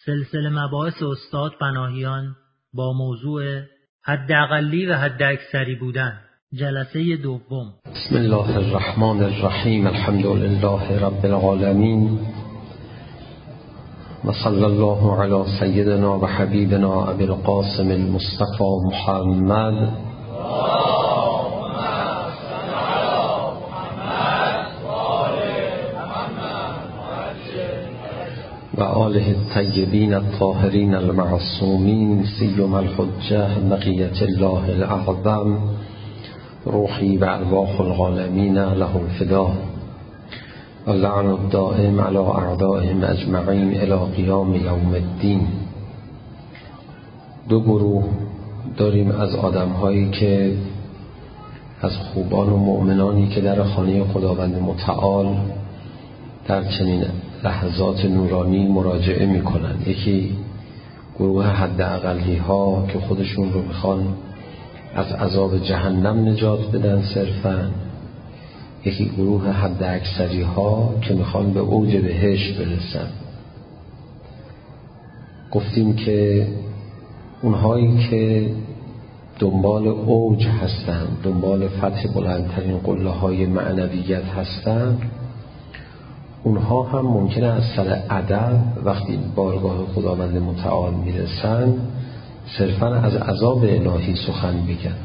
سلسله مباحث استاد پناهیان با موضوع حداقلی و حداکثری بودن، جلسه دوم. بسم الله الرحمن الرحیم. الحمد لله رب العالمین و صلی الله علی سیدنا و حبیبنا ابی القاسم المصطفى محمد و آله الطیبین الطاهرین المعصومین سیما الحجة بقیة الله الاعظم روحی و ارواح العالمین له الفدا و اللعن الدائم علی اعدائهم اجمعین الی قیام یوم الدین. دو گروه داریم از آدم‌هایی که از خوبان و مؤمنانی که در خانه خداوند متعال در چنین لحظات نورانی مراجعه میکنن. یکی گروه حداقلی ها که خودشون رو میخوان از عذاب جهنم نجات بدن صرفا، یکی گروه حداکثری ها که میخوان به اوج بهشت برسن. گفتیم که اونهایی که دنبال اوج هستن، دنبال فتح بلندترین قله های معنویت هستن، اونها هم ممکنه از سر ادب وقتی بارگاه خداوند متعال میرسن صرفا از عذاب الهی سخن بگن،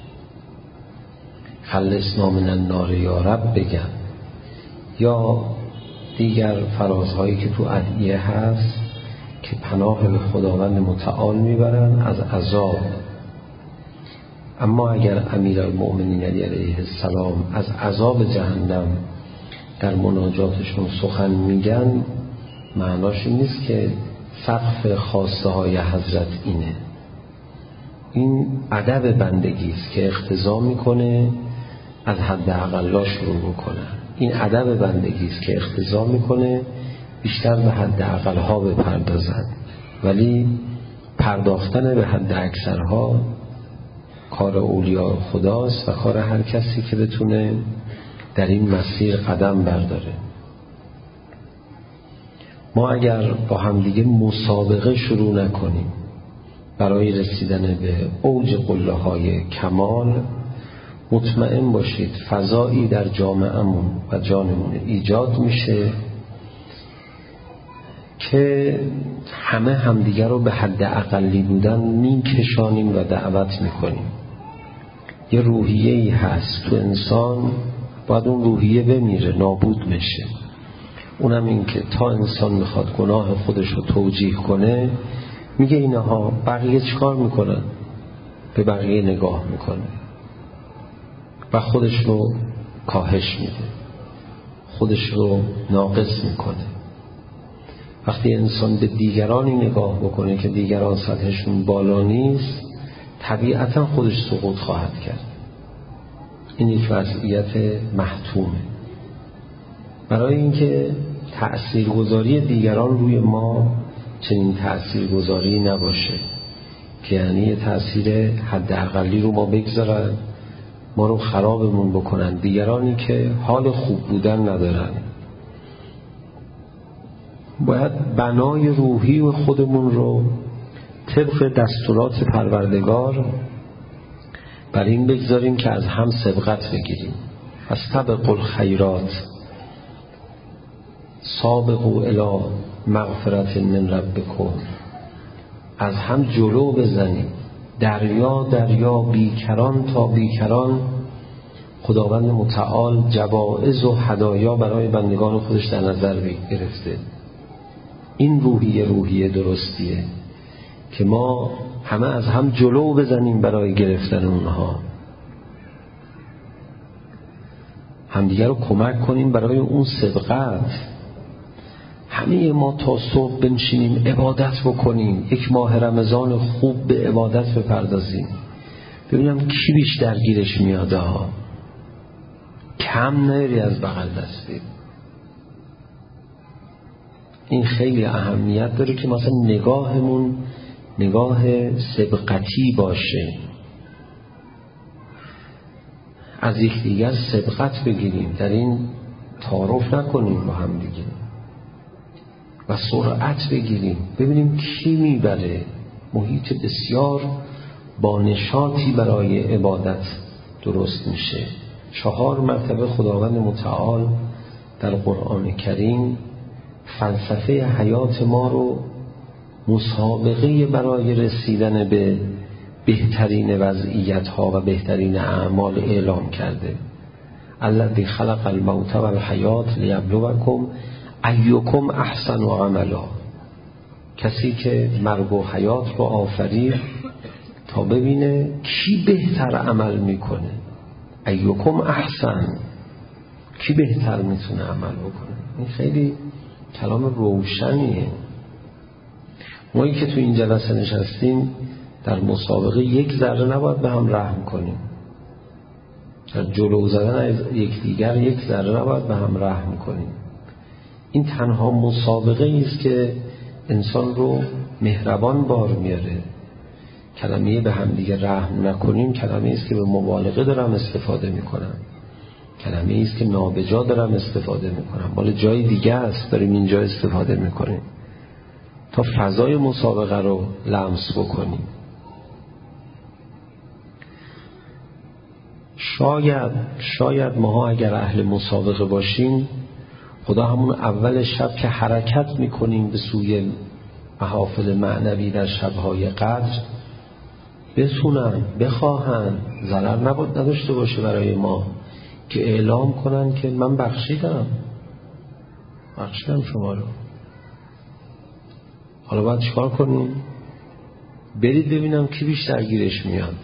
خلصنا من النار یا رب بگن، یا دیگر فرازهایی که تو ادعیه هست که پناه به خداوند متعال میبرن از عذاب. اما اگر امیرالمؤمنین علیه السلام از عذاب جهنم در مناجاتشون سخن میگن، معناش این نیست که سقف خواسته های حضرت اینه. این ادب بندگی است که اقتضا میکنه از حد اقلا شروع بکنن. این ادب بندگی است که اقتضا میکنه بیشتر به حد اقلها بپردازن، ولی پرداختن به حد اکثرها کار اولیاء خداست و کار هر کسی که بتونه در این مسیر قدم برداره. ما اگر با همدیگه مسابقه شروع نکنیم برای رسیدن به اوج قله های کمال، مطمئن باشید فضایی در جامعه‌مون و جانمون ایجاد میشه که همه همدیگه رو به حد اقلی بودن میکشانیم و دعوت میکنیم. یه روحیه‌ای هست تو انسان، باید اون روحیه بمیره، نابود میشه. اونم این که تا انسان میخواد گناه خودش رو توجیه کنه میگه اینها بقیه چیکار میکنن، به بقیه نگاه میکنه و خودش رو کاهش میده، خودش رو ناقص میکنه. وقتی انسان به دیگرانی نگاه بکنه که دیگران سطحشون بالا نیست، طبیعتا خودش سقوط خواهد کرد. این یک وضعیت محتومه. برای اینکه تأثیرگذاری دیگران روی ما چنین تأثیرگذاری نباشه که یعنی تأثیر حداقلی رو ما بگذارن، ما رو خرابمون بکنن، دیگرانی که حال خوب بودن ندارن، باید بنای روحی و خودمون رو طبق دستورات پروردگار بر این بگذاریم که از هم سبقت بگیریم. فاستبقوا الخیرات، سابقوا الی مغفرة من ربکم، از هم جلو بزنیم. دریا دریا، بیکران تا بیکران خداوند متعال جوائز و هدایا برای بندگان خودش در نظر گرفته. این روحیه درستیه که ما همه از هم جلو بزنیم برای گرفتن اونها، همدیگر رو کمک کنیم برای اون سبقت. همه ما تا صبح بنشینیم عبادت بکنیم، یک ماه رمضان خوب به عبادت بپردازیم، ببینم کی بیشتر گیرش میاده ها، کم نیاری از بغل دستی. این خیلی اهمیت داره که مثلا نگاهمون نگاه سبقتی باشه، از یکدیگر سبقت بگیریم، در این تعارف نکنیم با هم دیگه. و سرعت بگیریم، ببینیم کی میبره. محیط بسیار با نشاطی برای عبادت درست میشه. 4 مرتبه خداوند متعال در قرآن کریم فلسفه حیات ما رو مسابقه برای رسیدن به بهترین وضعیت‌ها و بهترین اعمال اعلام کرده. الذی خلق الموت والحیات لیبلوکم ایکم احسن عملا. کسی که مرگ و حیات رو آفرید تا ببینه کی بهتر عمل میکنه. ایکم احسن، کی بهتر میتونه عمل بکنه. این خیلی کلام روشنیه. مایی که تو این جلسه نشستیم در مسابقه یک ذره نباید به هم رحم کنیم. در جلو زدن از یکدیگر یک ذره نباید به هم رحم کنیم. این تنها مسابقه است که انسان رو مهربان بار میاره. کلمه به هم دیگه رحم نکنیم کلمه است که به مبالغه دارم استفاده میکنم، کلمه است که نابجا دارم استفاده میکنم، مال جای دیگه است داریم اینجا استفاده میکنیم تا فضای مسابقه رو لمس بکنیم. شاید ماها اگر اهل مسابقه باشیم، خدا همون اول شب که حرکت میکنیم به سوی محافل معنوی در شبهای قدر بتونن بخواهن ضرر نداشته باشه برای ما که اعلام کنن که من بخشیدم شما رو. حالا باید چیکار کنیم؟ برید ببینم کی بیشتر گیرش میاد.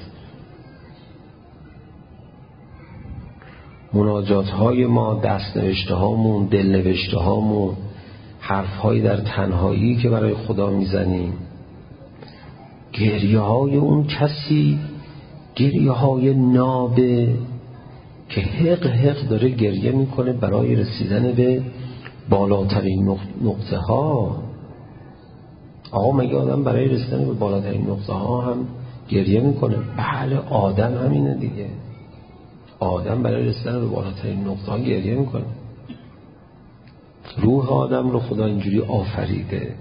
مناجات های ما، دست نوشته هامون، دل نوشته هامون، حرف های در تنهایی که برای خدا میزنیم، گریه های اون کسی، گریه های نابه که حق داره گریه میکنه برای رسیدن به بالاترین نقطه ها. آقا مگه آدم برای رسیدن به بالاترین نقطه ها هم گریه میکنه؟ بله، آدم همینه دیگه. آدم برای رسیدن به بالاترین نقطه ها گریه میکنه. روح آدم رو خدا اینجوری آفریده.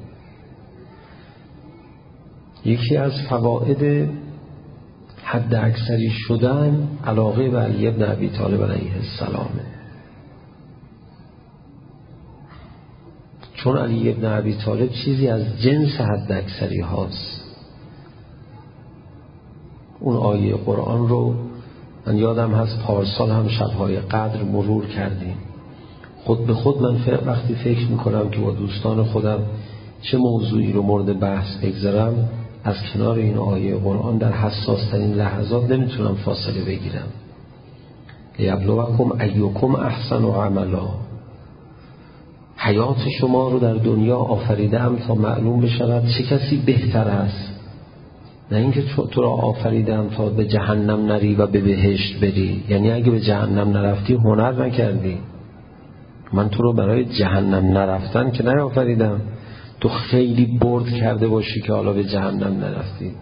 یکی از فواید حد اکثری شدن علاقه به علی بن ابی طالب علیه السلامه. چون علی بن ابی طالب چیزی از جنس حد اکثری هاست. اون آیه قرآن رو من یادم هست پارسال هم شبهای قدر مرور کردیم. خود به خود من وقتی فکر میکنم که با دوستان خودم چه موضوعی رو مورد بحث بگذارم، از کنار این آیه قرآن در حساس ترین لحظات نمیتونم فاصله بگیرم. لیبلوکم ایکم احسن عملا. حیات شما رو در دنیا آفریدم تا معلوم بشود چه کسی بهتر است. نه اینکه تو را آفریدم تا به جهنم نری و به بهشت بری. یعنی اگه به جهنم نرفتی هنر نکردی. من تو رو برای جهنم نرفتن که نیافریدم تو خیلی برد کرده باشی که حالا به جهنم نرفتی.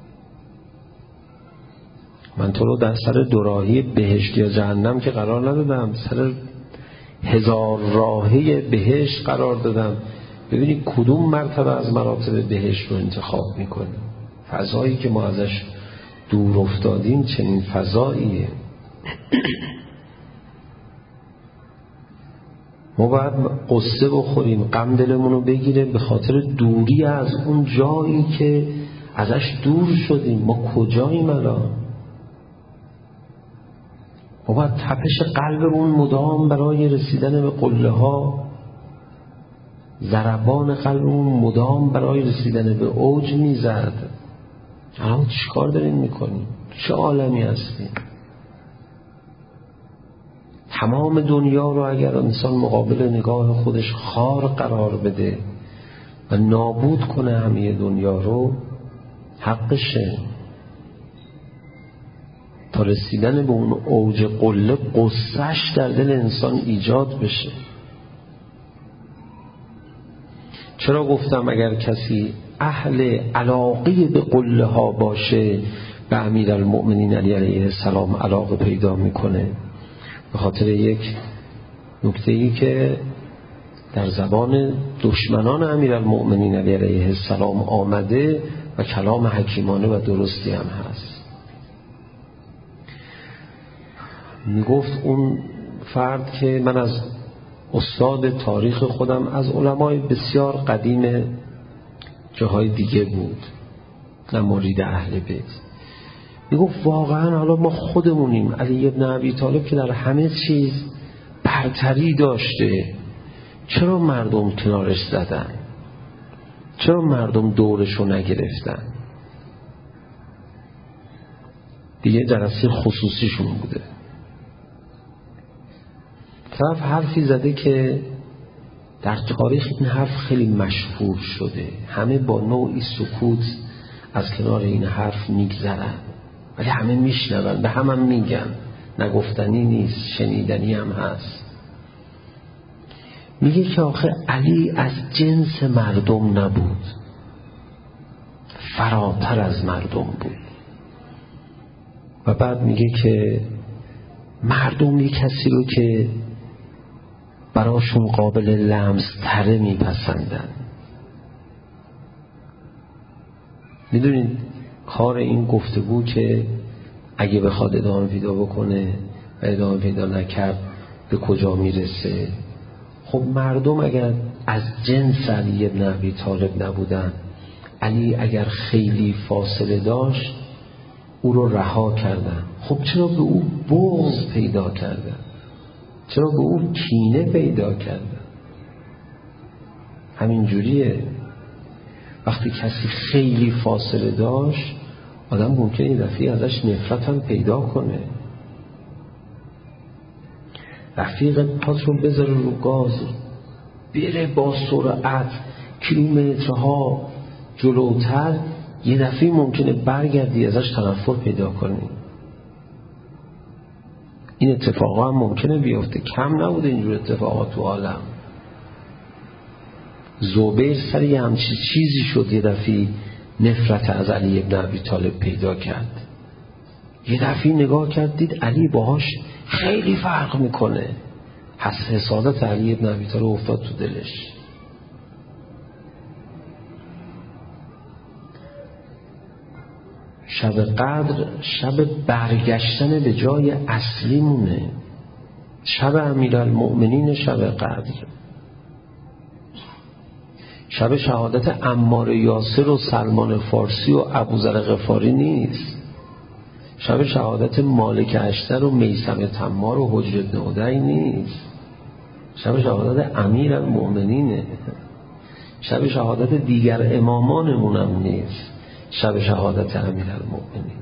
من تو رو در سر دوراهی بهشت یا جهنم که قرار ندادم، سر 1000 راهی بهشت قرار دادم. ببینی کدوم مرتبه از مراتب بهشت رو انتخاب میکنی. فضایی که ما ازش دور افتادیم چنین فضاییه. ما باید قصه بخوریم، غم دلمون رو بگیره به خاطر دوری از اون جایی که ازش دور شدیم. ما کجاییم الان؟ ما باید تپش قلبمون مدام برای رسیدن به قله ها، ضربان قلبمون مدام برای رسیدن به اوج میزد. الان چی کار دارین میکنیم؟ چه عالمی هستیم؟ تمام دنیا رو اگر انسان مقابل نگاه خودش خار قرار بده و نابود کنه همه دنیا رو، حقشه. تا رسیدن به اون اوج قله قصهش در دل انسان ایجاد بشه. چرا گفتم اگر کسی اهل علاقه به قله ها باشه به امیرالمؤمنین علی علیه السلام علاقه پیدا میکنه؟ به خاطر یک نکته‌ای که در زبان دشمنان امیرالمؤمنین علیه السلام آمده و کلام حکیمانه و درستی هم هست. میگفت اون فرد که من از استاد تاریخ خودم از علمای بسیار قدیم جاهای دیگه بود، نه مرید اهل بیت، میگفت واقعا حالا ما خودمونیم، علی ابن ابی طالب که در همه چیز برتری داشته، چرا مردم کنارش زدن؟ چرا مردم دورشو نگرفتن؟ دیگه جلسه خصوصیشون بوده. طرف حرفی زده که در تاریخ این حرف خیلی مشهور شده، همه با نوعی سکوت از کنار این حرف میگذرن، ولی همه میشنون، به هم میگن، نگفتنی نیست، شنیدنی هم هست. میگه که آخه علی از جنس مردم نبود، فراتر از مردم بود. و بعد میگه که مردم یک کسی رو که براشون قابل لمس تره میپسندن. میدونید کار این گفتگو که اگه بخواد ادامه پیدا بکنه و ادامه پیدا نکرد به کجا میرسه؟ خب مردم اگر از جنس علی ابن ابی طالب نبودن، علی اگر خیلی فاصله داشت او رو رها کردن، خب چرا به او بغض پیدا کردن؟ چرا به او کینه پیدا کردن؟ همین جوریه. وقتی کسی خیلی فاصله داشت آدم ممکنه این دفعه ازش نفرت هم پیدا کنه. رفیقت پات رو بذاره رو گاز، بره با سرعت کیلومترها جلوتر، یه دفعه ممکنه برگردی ازش تنفر پیدا کنی. این اتفاقا هم ممکنه بیفته، کم نبوده اینجور اتفاقات تو عالم. زبیر سر یه همچی چیزی شد، یه دفعه نفرت از علی ابن ابی طالب پیدا کرد. یه دفعه نگاه کرد دید علی باهاش خیلی فرق میکنه، حسادت علی ابن ابی طالب افتاد تو دلش. شب قدر شب برگشتن به جای اصلی مونه، شب امیرالمؤمنین شب قدر، شب شهادت عمار یاسر و سلمان فارسی و ابوذر غفاری نیست، شب شهادت مالک اشتر و میثم تمار و حجر بن عدی نیست، شب شهادت امیرالمؤمنینه، شب شهادت دیگر امامانمون هم نیست، شب شهادت امیرالمؤمنین.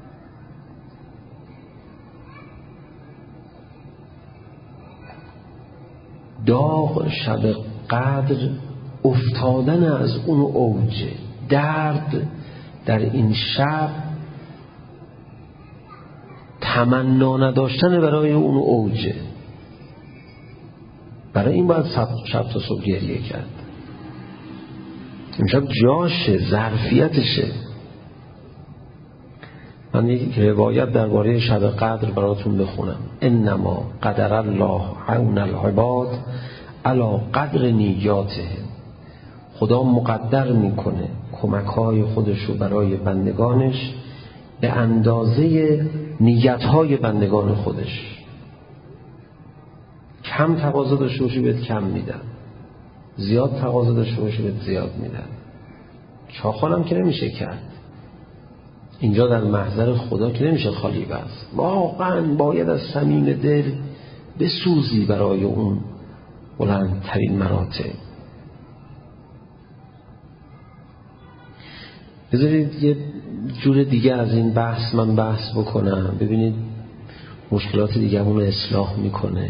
داغ شب قدر افتادن از اون اوج، درد در این شب تمنا نداشتن برای اون اوجه. برای این باید شب تا صبح گریه کرد. امشب جاشه، ظرفیتشه. من یک روایت درباره شب قدر براتون بخونم. انما قدر الله عون العباد علی قدر نیاتهم. خدا مقدر میکنه کمک‌های خودش رو برای بندگانش به اندازه نیت‌های بندگان خودش. کم تقاضا داشته باشی بهت کم میدن، زیاد تقاضا داشته باشی بهت زیاد میدن. چاخانم که نمیشه کرد. اینجا در محضر خدا که نمیشه خالی بست. واقعا باید از صمیم دل بسوزی برای اون بلندترین مراتب. بذارید یه جور دیگه از این من بحث بکنم، ببینید مشکلات دیگه همون اصلاح میکنه.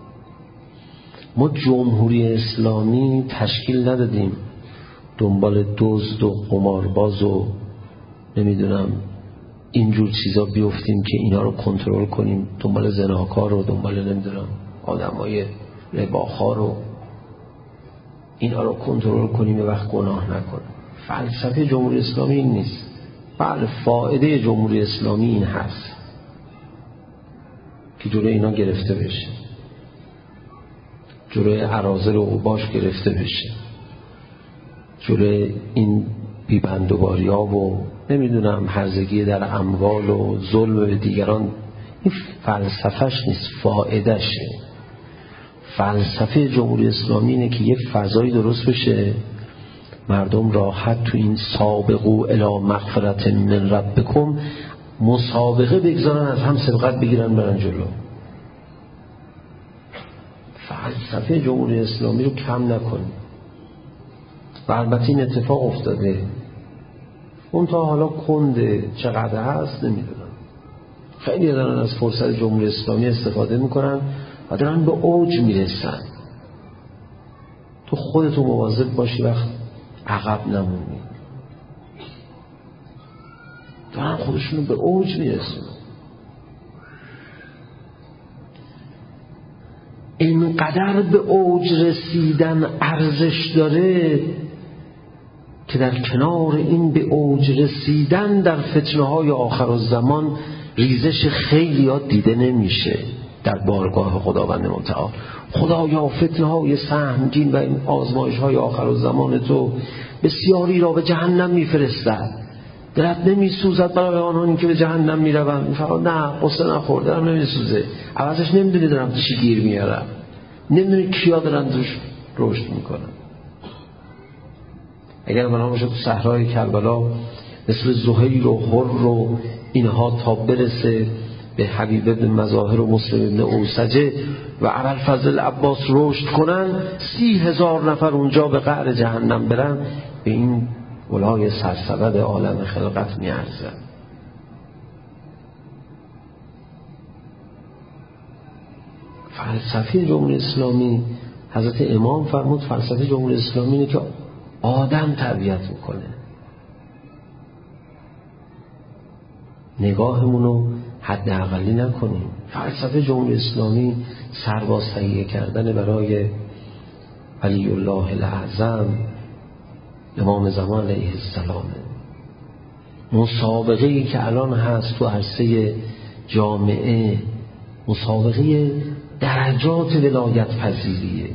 ما جمهوری اسلامی تشکیل ندادیم دنبال دزد و قمارباز و نمیدونم اینجور چیزا بیفتیم که اینا رو کنترل کنیم، دنبال زناکار و دنبال نمیدونم آدمای رباخوار و اینا رو کنترل کنیم و وقت گناه نکنیم. فلسفه جمهوری اسلامی این نیست. بله فائده جمهوری اسلامی این هست که جلوی اینا گرفته بشه. جلوی اراذل و اوباش گرفته بشه، جلوی این بیبندوباری‌ها و نمیدونم هرزگی در اموال و ظلم به دیگران. این فلسفهش نیست، فائدهشه. فلسفه جمهوری اسلامی اینه که یه فضایی درست بشه مردم راحت تو این سابقو الی مغفرت من ربکم مسابقه بگذارن، از هم سبقت بگیرن برن جلو. فلسفه جمهوری اسلامی رو کم نکنیم. و البته این اتفاق افتاده، اون تا حالا کنده چقدر هست نمیدونم. خیلی دارن از فرصت جمهوری اسلامی استفاده میکنن و دارن به اوج میرسن. تو خودتو مواظب باشی وقت عقب نمونی. دارن خودشونو به اوج میرسن. اینقدر به اوج رسیدن ارزش داره که در کنار این به اوج رسیدن در فتنه‌های آخرالزمان ریزش خیلی ها دیده نمیشه در بارگاه خداوند متعال. خدایا فتنه‌های سهمگین و این آزمایش‌های آخرالزمان تو بسیاری را به جهنم میفرستد، دلت نمیسوزد برای آنانی که به جهنم میروند. فقط نه قصه نخور، دلم نمیسوزه. عوضش نمیدونی دارم چی گیر میارم، نمیدونی کیا دارن توش رشد میکنن. اگر بنا باشه تو صحرای کربلا مثل زهیر و حر و اینها تا برسه به حبیب ابن مظاهر و مسلم ابن اوسجه و ابوالفضل عباس رشد کنن، 30,000 نفر اونجا به قعر جهنم برن، به این ولای سرسبد عالم خلقت میارزن. فلسفه جمهوری اسلامی، حضرت امام فرمود فلسفه جمهوری اسلامی اینه که آدم تربیت میکنه. نگاهمونو حد اقلی نکنیم. فلسفه جمهوری اسلامی سرباز تهیه کردن برای ولی الله الاعظم امام زمان علیه السلام. مسابقه‌ای که الان هست تو عرصه جامعه، مسابقه درجات ولایت پذیریه.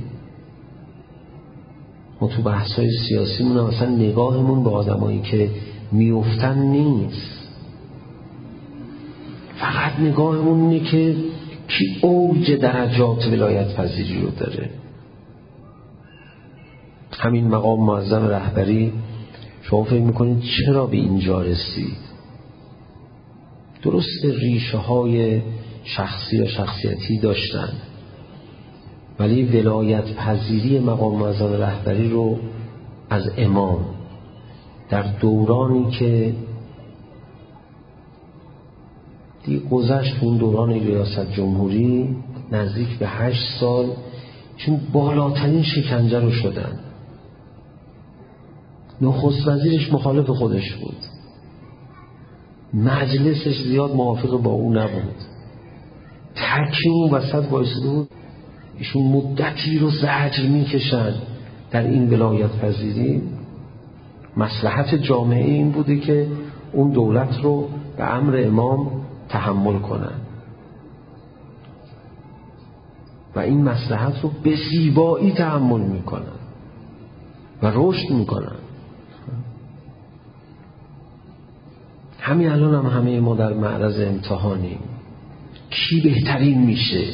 ما تو بحث‌های سیاسیمون اصلا نگاهمون به آدمایی که میافتن نیست، فقط نگاهمون اینه که کی اوج درجات ولایت پذیری رو داره. همین مقام معظم رهبری شما فکر میکنید چرا به اینجا رسید؟ درست ریشه های شخصی و شخصیتی داشتن، ولی ولایت پذیری مقام معظم رهبری رو از امام در دورانی که دیگه گذشت، اون دوران ریاست جمهوری نزدیک به 8 سال، چون بالاترین شکنجه رو شدن. نخست وزیرش مخالف خودش بود، مجلسش زیاد موافق با اون نبود، ترکی اون وسط وایساده بود. ایشون مدتی رو زجر میکشن در این ولایت پذیری. مصلحت جامعه این بوده که اون دولت رو به امر امام تحمل کنن و این مصلحت رو به زیبایی تحمل میکنن و رشد میکنن. همین الان هم همه ما در معرض امتحانیم. کی بهترین میشه؟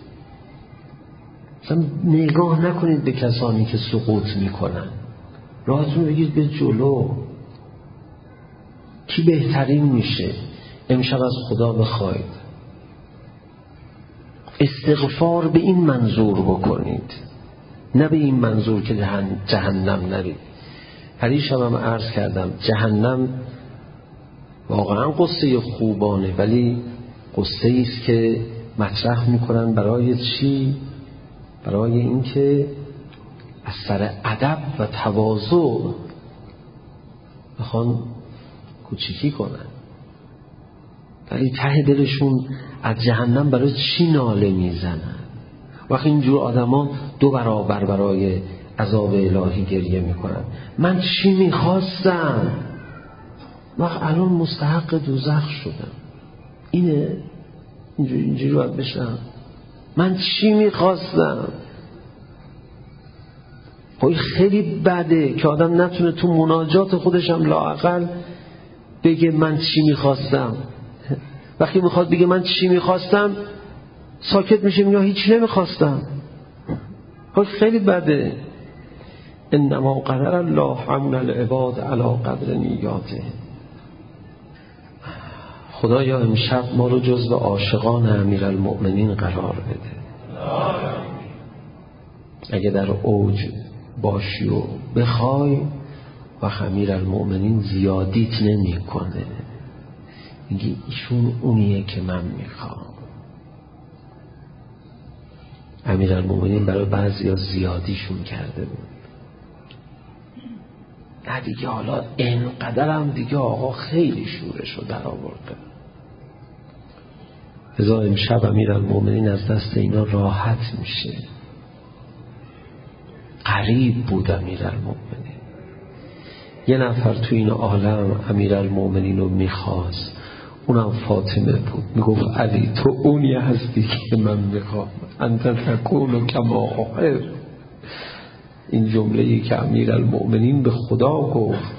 مثلا نگاه نکنید به کسانی که سقوط میکنن، راهتون بگید به جلو. کی بهترین میشه؟ امشب از خدا بخواید استغفار به این منظور بکنید، نه به این منظور که جهنم نرید. پریشب هم عرض کردم جهنم واقعا قصه خوبانه، ولی قصه ایست که مطرح میکنن برای چی؟ برای اینکه از سر ادب و تواضع بخوان کوچیکی کنن، ولی ته دلشون از جهنم برای چی ناله میزنن؟ وقتی اینجور آدما 2 برابر برای عذاب الهی گریه میکنن. من چی میخواستم؟ وقت الان مستحق دوزخ شدم. اینه اینجوری باید بشم. من چی میخواستم؟ خیلی بده که آدم نتونه تو مناجات خودش هم لااقل بگه من چی میخواستم. وقتی میخواد بگه من چی میخواستم ساکت میشه، میگه هیچ نمیخواستم. خیلی بده. انما قدر الله حمل العباد علی قدر نیاته. خدایا امشب ما رو جزو عاشقان امیرالمؤمنین قرار بده. اگه در اوج باشی و بخوای و امیرالمؤمنین زیادیت نمی کنه، میگی ایشون اونیه که من میخوام. امیرالمؤمنین برای بعضیا زیادیشون کرده بود، نه دیگه حالا اینقدرم دیگه آقا خیلی شورشو در آورده. لذا امشب امیرالمؤمنین از دست اینا راحت میشه. قریب بود امیرالمؤمنین. یه نفر تو این عالم امیرالمؤمنین رو میخواست، اونم فاطمه بود. میگفت علی تو اونی هستی که من میخوام، انت تکون کما احب. این جمله‌ای که امیرالمؤمنین به خدا گفت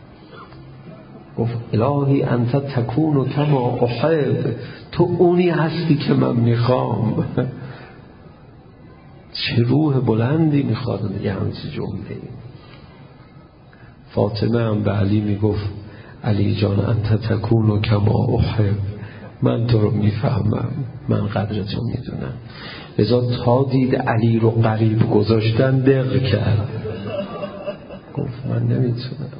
الهی انت تکون کما احب، تو اونی هستی که من میخوام. چه روح بلندی میخواد یه همچین جمله‌ای. فاطمه هم به علی میگفت علی جان انت تکون کما احب، من تو رو میفهمم، من قدر تو میدونم. لذا تا دید علی رو قریب گذاشتن دق کرد، گفت من نمیتونم،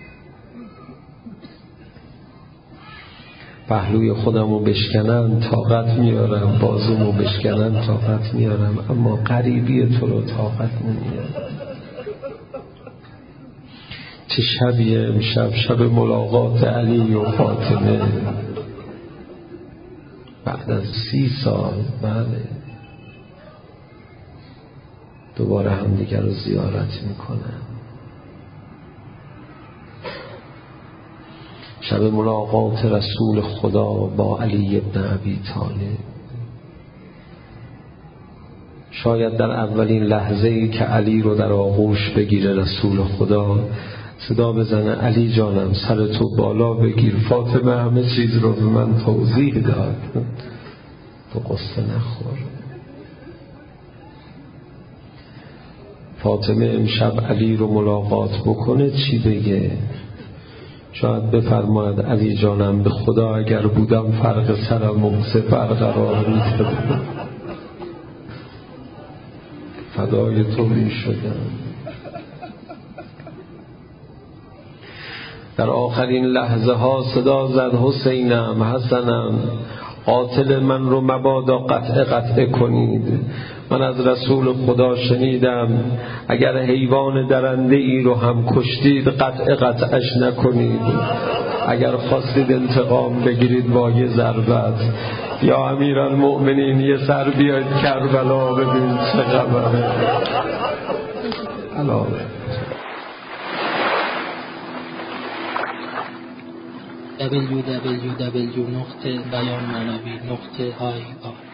پهلوی خودم رو بشکنن طاقت میارم، بازوم رو بشکنن طاقت میارم، اما قریبی تو رو طاقت نمیارم. چه شبیه امشب، شب ملاقات علی و فاطمه بعد از 30 سال. بله، دوباره همدیگر رو زیارت میکنن. شب ملاقات رسول خدا با علی ابن ابی طالب. شاید در اولین لحظه‌ای که علی رو در آغوش بگیره رسول خدا، صدا بزنه علی جانم سر تو بالا بگیر، فاطمه همه چیز رو به من توضیح داد، تو قصه نخور. فاطمه امشب علی رو ملاقات بکنه چی بگه؟ شاید بفرماید علی جانم به خدا اگر بودم فرق سرم و سپر قرار می‌دادم، فدای تو می‌شدم. در آخرین لحظه ها صدا زد حسینم، حسنم، قاتل من رو مبادا قطع کنید. من از رسول خدا شنیدم اگر حیوان درنده ای رو هم کشتید قطعش نکنید. اگر خواستید انتقام بگیرید با یه ضربت. یا امیرالمؤمنین یه سر بیاید کربلا ببین چه خبره. علاوه www.beyanmanavi.ir